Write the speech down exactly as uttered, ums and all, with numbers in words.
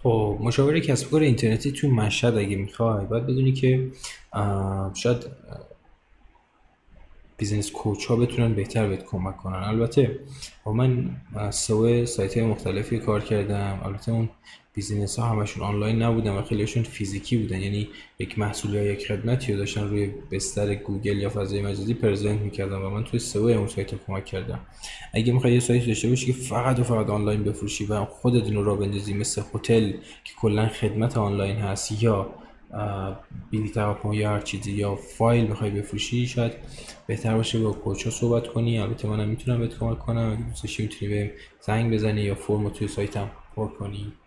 خب مشاوره کسب و کار اینترنتی تو مشهد اگه میخوای باید بدونی که آه، شاید بیزنس کوچ ها بتونن بهتر بهت کمک کنن. البته با من سوی سایت های مختلفی کار کردم، البته اون بیزینس ها همشون آنلاین نبودن و خیلیشون فیزیکی بودن، یعنی یک محصول یا یک خدمتی رو داشتن روی بستر گوگل یا فضای مجازی پرزنت میکردن و من توی سوی اون سایت ها کمک کردم. اگه میخوای یه سایت داشته باشی که فقط و فقط آنلاین بفروشی و خودت اینو را بندازی، مثل هتل که کلا خدمت آنلاین هست، یا بلیط هواپیما یا هر چیزی، یا فایل میخوای بفروشی، شاید بهتر باشه با کوچا صحبت کنی. البته منم میتونم بهت کمک کنم، اگه دوست داشتی میتونی بهم زنگ بزنی یا فرم توی سایتم پر کنی.